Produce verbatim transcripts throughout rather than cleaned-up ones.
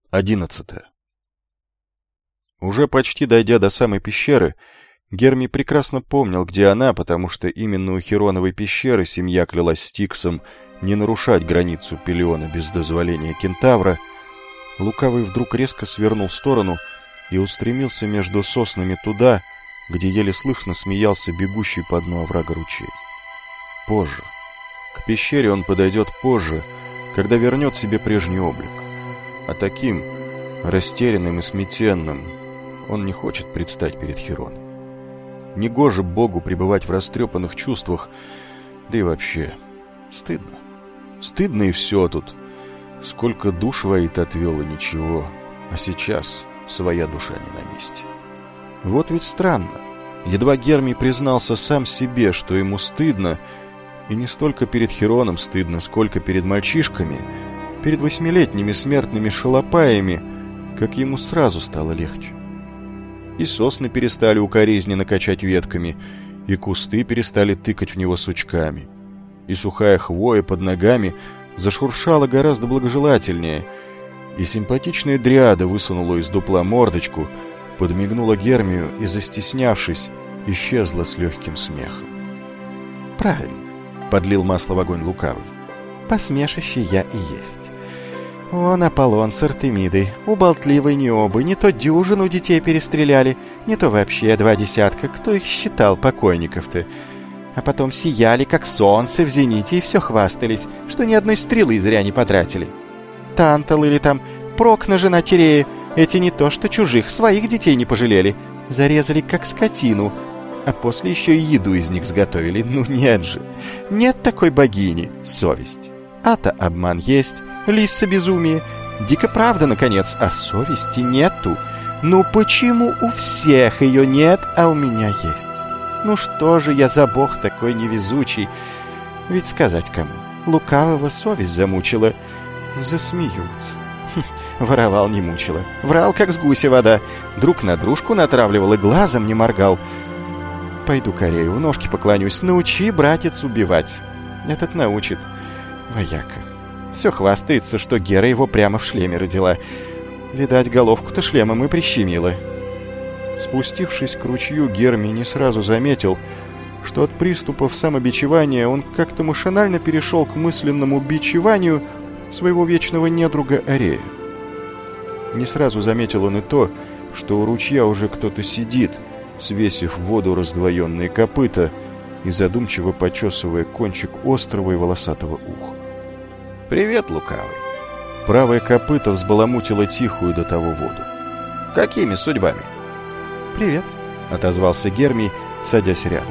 Одиннадцатое. Уже почти дойдя до самой пещеры, Герми прекрасно помнил, где она, потому что именно у Хироновой пещеры семья клялась Стиксом не нарушать границу Пелиона без дозволения кентавра. Лукавый вдруг резко свернул в сторону и устремился между соснами туда, где еле слышно смеялся бегущий по дну оврага ручей. Позже. К пещере он подойдет позже, когда вернет себе прежний облик. А таким, растерянным и сметенным, он не хочет предстать перед Хироном. Негоже Богу пребывать в растрепанных чувствах, да и вообще, стыдно. Стыдно и все тут. Сколько душ Ваид отвел и ничего, а сейчас своя душа не на месте. Вот ведь странно. Едва Герми признался сам себе, что ему стыдно, и не столько перед Хироном стыдно, сколько перед мальчишками, перед восьмилетними смертными шалопаями, как ему сразу стало легче. И сосны перестали укоризненно качать ветками, и кусты перестали тыкать в него сучками, и сухая хвоя под ногами зашуршала гораздо благожелательнее, и симпатичная дриада высунула из дупла мордочку, подмигнула Гермию и, застеснявшись, исчезла с легким смехом. «Правильно», — подлил масло в огонь Лукавый. «Посмешище я и есть. Вон Аполлон с Артемидой, у болтливой необы, не то дюжину детей перестреляли, не то вообще два десятка, кто их считал, покойников-то. А потом сияли, как солнце в зените, и все хвастались, что ни одной стрелы зря не потратили. Тантал или там Прокна, жена Тирея, эти не то что чужих, своих детей не пожалели, зарезали как скотину, а после еще и еду из них сготовили. Ну нет же, нет такой богини, совесть. А-то обман есть, лисса безумие, дико правда, наконец, а совести нету. Ну почему у всех ее нет, а у меня есть? Ну что же я за бог такой невезучий? Ведь сказать кому? Лукавого совесть замучила. Засмеют. Хм, воровал не мучила. Врал, как с гуся вода. Друг на дружку натравливал и глазом не моргал. Пойду Корею, ножки поклонюсь. Научи, братец, убивать. Этот научит. Вояка. Все хвастается, что Гера его прямо в шлеме родила. Видать, головку-то шлемом и прищемила. Спустившись к ручью, Герми не сразу заметил, что от приступов самобичевания он как-то машинально перешел к мысленному бичеванию своего вечного недруга Арея. Не сразу заметил он и то, что у ручья уже кто-то сидит, свесив в воду раздвоенные копыта и задумчиво почесывая кончик острого и волосатого уха. «Привет, Лукавый!» Правое копыто взбаламутило тихую до того воду. «Какими судьбами?» «Привет», — отозвался Гермий, садясь рядом.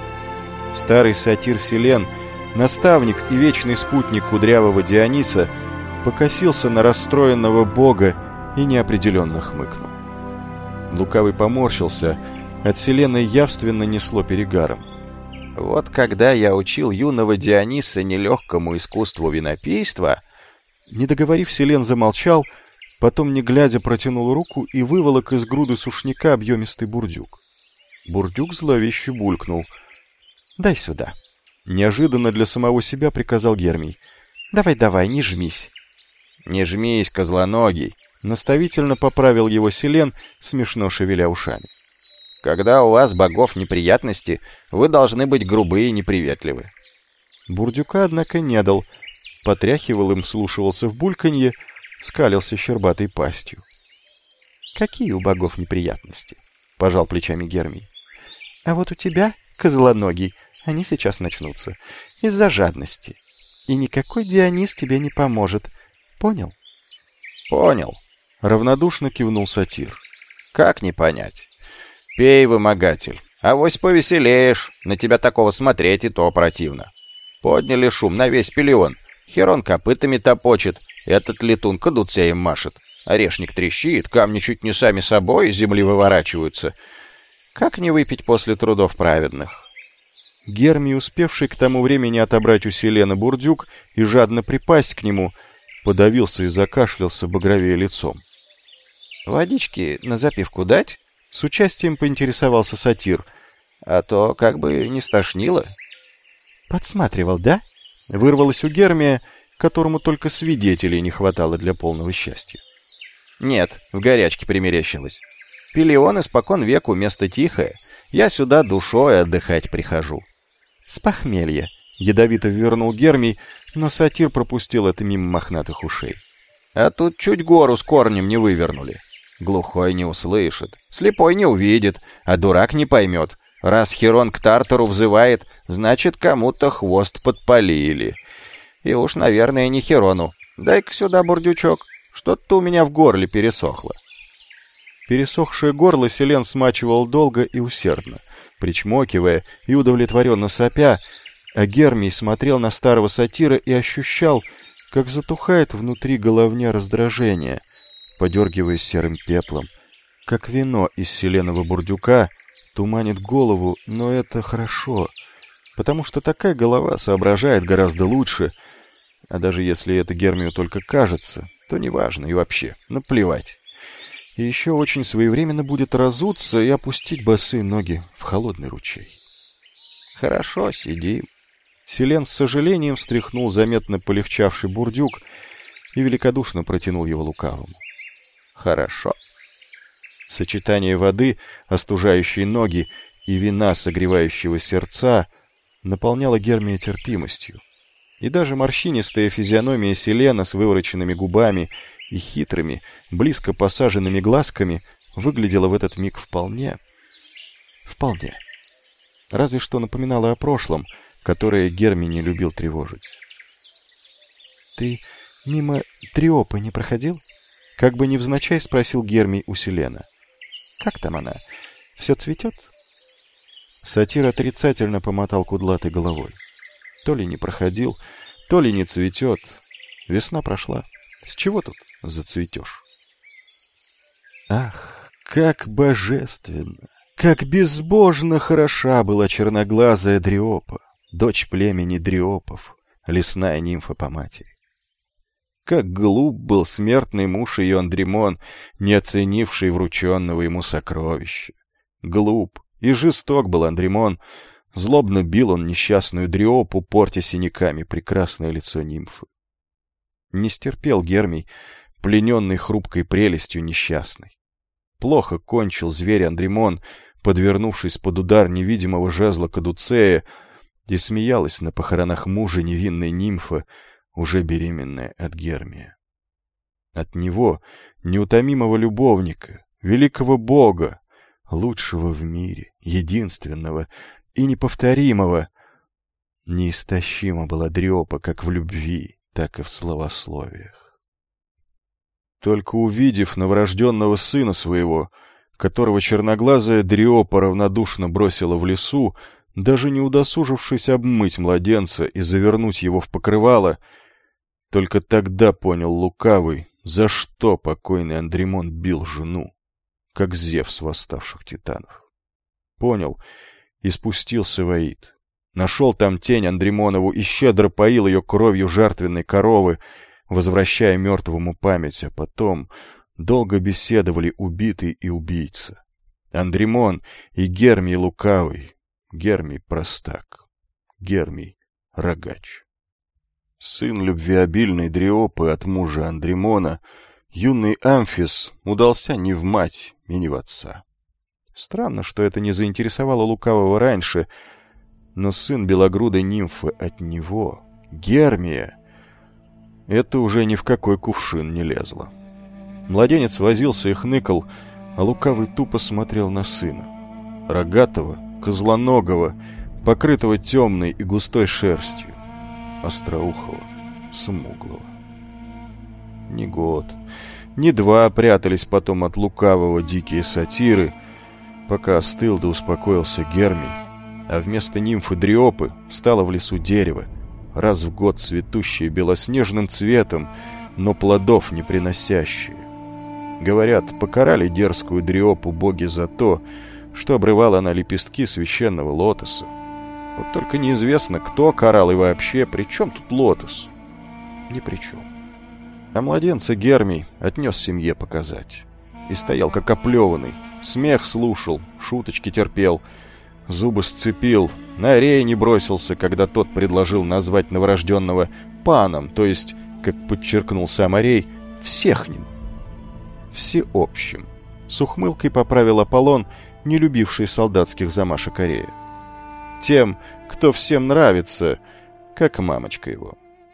Старый сатир Селен, наставник и вечный спутник кудрявого Диониса, покосился на расстроенного бога и неопределенно хмыкнул. Лукавый поморщился, от Селена явственно несло перегаром. «Вот когда я учил юного Диониса нелегкому искусству винопийства...» Не договорив, Селен замолчал, потом, не глядя, протянул руку и выволок из груды сушняка объемистый бурдюк. Бурдюк зловеще булькнул. «Дай сюда». Неожиданно для самого себя приказал Гермий. «Давай-давай, не жмись». «Не жмись, козлоногий», — наставительно поправил его Селен, смешно шевеля ушами. «Когда у вас, богов, неприятности, вы должны быть грубые и неприветливы». Бурдюка, однако, не дал. Потряхивал им, вслушивался в бульканье, скалился щербатой пастью. «Какие у богов неприятности?» — пожал плечами Гермий. «А вот у тебя, козлоногий, они сейчас начнутся. Из-за жадности. И никакой Дионис тебе не поможет. Понял?» «Понял», — равнодушно кивнул сатир. «Как не понять? Пей, вымогатель, авось повеселеешь, на тебя такого смотреть и то противно. Подняли шум на весь Пелион, Херон копытами топочет, этот летун кадуцеем машет, орешник трещит, камни чуть не сами собой из земли выворачиваются. Как не выпить после трудов праведных?» Гермий, успевший к тому времени отобрать у Селена бурдюк и жадно припасть к нему, подавился и закашлялся багровее лицом. «Водички на запивку дать?» — с участием поинтересовался сатир. «А то как бы не стошнило». «Подсматривал, да?» — вырвалось у Гермия, которому только свидетелей не хватало для полного счастья. Нет, в горячке примерещилось. Пелион испокон веку место тихое. Я сюда душой отдыхать прихожу. С похмелья. Ядовито ввернул Гермий, но сатир пропустил это мимо мохнатых ушей. А тут чуть гору с корнем не вывернули. Глухой не услышит, слепой не увидит, а дурак не поймет. Раз Хирон к Тартару взывает, значит, кому-то хвост подпалили. И уж, наверное, не Хирону. Дай-ка сюда бурдючок. Что-то у меня в горле пересохло. Пересохшее горло Селен смачивал долго и усердно, причмокивая и удовлетворенно сопя, а Гермий смотрел на старого сатира и ощущал, как затухает внутри головня раздражение, подергиваясь серым пеплом, как вино из селеного бурдюка туманит голову, но это хорошо, потому что такая голова соображает гораздо лучше, а даже если это Гермию только кажется, то неважно и вообще, наплевать. И еще очень своевременно будет разуться и опустить босые ноги в холодный ручей. Хорошо, сидим. Селен с сожалением встряхнул заметно полегчавший бурдюк и великодушно протянул его лукавому. Хорошо. Сочетание воды, остужающей ноги, и вина, согревающего сердца, наполняло Гермия терпимостью. И даже морщинистая физиономия Селена с вывороченными губами и хитрыми, близко посаженными глазками выглядела в этот миг вполне... вполне. Разве что напоминала о прошлом, которое Гермий не любил тревожить. «Ты мимо Триопы не проходил?» Как бы невзначай спросил Гермий у Селена. «Как там она? Все цветет?» Сатир отрицательно помотал кудлатой головой. То ли не проходил, то ли не цветет. Весна прошла. С чего тут зацветешь? Ах, как божественно, как безбожно хороша была черноглазая Дриопа, дочь племени Дриопов, лесная нимфа по матери. Как глуп был смертный муж ее Андримон, не оценивший врученного ему сокровища. Глуп и жесток был Андримон, злобно бил он несчастную Дриопу, портя синяками прекрасное лицо нимфы. Не стерпел Гермий, плененный хрупкой прелестью несчастной. Плохо кончил зверь Андримон, подвернувшись под удар невидимого жезла Кадуцея, и смеялась на похоронах мужа невинная нимфа, уже беременная от Гермия. От него, неутомимого любовника, великого бога, лучшего в мире, единственного и неповторимого, неистощима была Дриопа как в любви, так и в словословиях. Только увидев новорожденного сына своего, которого черноглазая Дриопа равнодушно бросила в лесу, даже не удосужившись обмыть младенца и завернуть его в покрывало, только тогда понял лукавый, за что покойный Андримон бил жену, как Зевс восставших титанов. Понял и спустился в Аид. Нашел там тень Андримонову и щедро поил ее кровью жертвенной коровы, возвращая мертвому память, а потом долго беседовали убитый и убийца. Андримон и Гермий лукавый, Гермий простак, Гермий рогач. Сын любвеобильной Дриопы от мужа Андримона, юный Амфис, удался не в мать и не в отца. Странно, что это не заинтересовало лукавого раньше, но сын белогрудой нимфы от него, Гермия, это уже ни в какой кувшин не лезло. Младенец возился и хныкал, а лукавый тупо смотрел на сына. Рогатого, козлоногого, покрытого темной и густой шерстью, остроухого, смуглого. Ни год, ни два прятались потом от лукавого дикие сатиры, пока остыл да успокоился Гермий, а вместо нимфы Дриопы встало в лесу дерево, раз в год цветущее белоснежным цветом, но плодов не приносящее. Говорят, покарали дерзкую Дриопу боги за то, что обрывала она лепестки священного лотоса. Вот только неизвестно, кто карал и вообще, при чем тут лотос? Ни при чем. А младенца Гермий отнес семье показать. И стоял как оплеванный, смех слушал, шуточки терпел, зубы сцепил, на Арея не бросился, когда тот предложил назвать новорожденного паном, то есть, как подчеркнул сам Арей, всехним. всеобщим. С ухмылкой поправил Аполлон, не любивший солдатских замашек Арея. Тем, кто всем нравится, как мамочка его.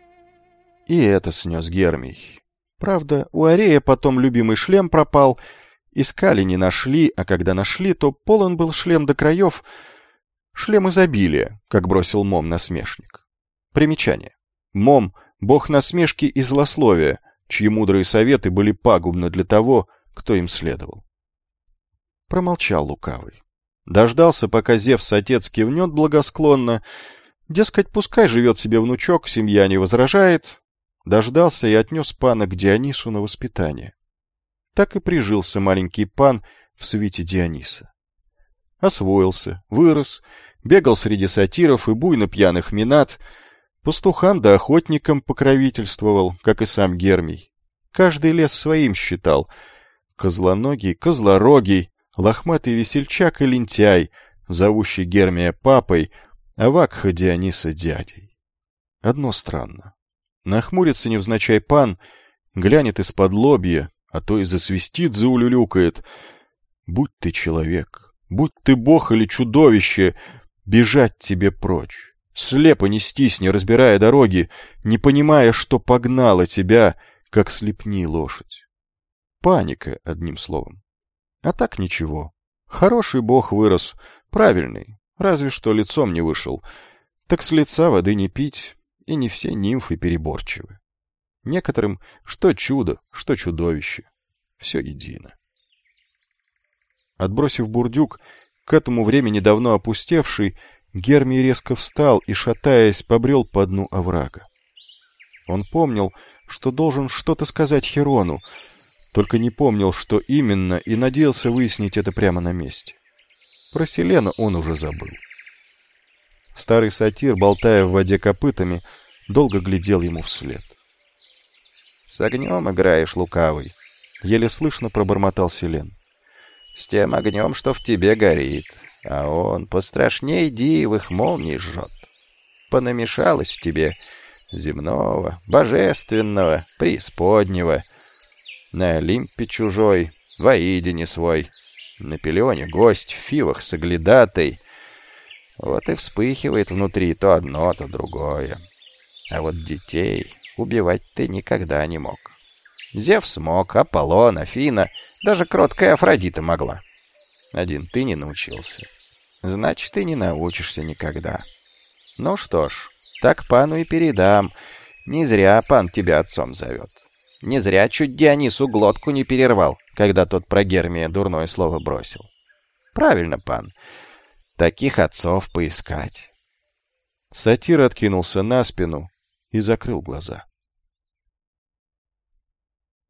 И это снес Гермий. Правда, у Арея потом любимый шлем пропал. Искали, не нашли, а когда нашли, то полон был шлем до краев. Шлем изобилия, как бросил Мом насмешник. Примечание. Мом — бог насмешки и злословия, чьи мудрые советы были пагубны для того, кто им следовал. Промолчал лукавый. Дождался, пока Зевс-отец кивнет благосклонно. Дескать, пускай живет себе внучок, семья не возражает. Дождался и отнес пана к Дионису на воспитание. Так и прижился маленький пан в свите Диониса. Освоился, вырос, бегал среди сатиров и буйно пьяных минат, пастухам да охотникам покровительствовал, как и сам Гермий. Каждый лес своим считал. Козлоногий, козлорогий, лохматый весельчак и лентяй, зовущий Гермия папой, а Вакха Диониса дядей. Одно странно. Нахмурится невзначай пан, глянет из-под лобья, а то и засвистит, заулюлюкает. Будь ты человек, будь ты бог или чудовище, бежать тебе прочь. Слепо нестись, не разбирая дороги, не понимая, что погнало тебя, как слепни лошадь. Паника, одним словом. А так ничего. Хороший бог вырос, правильный, разве что лицом не вышел. Так с лица воды не пить, и не все нимфы переборчивы. Некоторым что чудо, что чудовище. Все едино. Отбросив бурдюк, к этому времени давно опустевший, Гермий резко встал и, шатаясь, побрел по дну оврага. Он помнил, что должен что-то сказать Хирону, только не помнил, что именно, и надеялся выяснить это прямо на месте. Про Селена он уже забыл. Старый сатир, болтая в воде копытами, долго глядел ему вслед. — С огнем играешь, лукавый, — еле слышно пробормотал Селен. — С тем огнем, что в тебе горит, а он пострашней диевых молний жжет. Понамешалось в тебе земного, божественного, преисподнего. На Олимпе чужой, в Аиде свой, на Пелионе гость, в Фивах соглядатый. Вот и вспыхивает внутри то одно, то другое. А вот детей убивать ты никогда не мог. Зевс мог, Аполлон, Афина, даже кроткая Афродита могла. Один ты не научился. Значит, ты не научишься никогда. Ну что ж, так пану и передам. Не зря пан тебя отцом зовет. Не зря чуть Дионису глотку не перервал, когда тот про Гермия дурное слово бросил. Правильно, пан. Таких отцов поискать. Сатир откинулся на спину и закрыл глаза.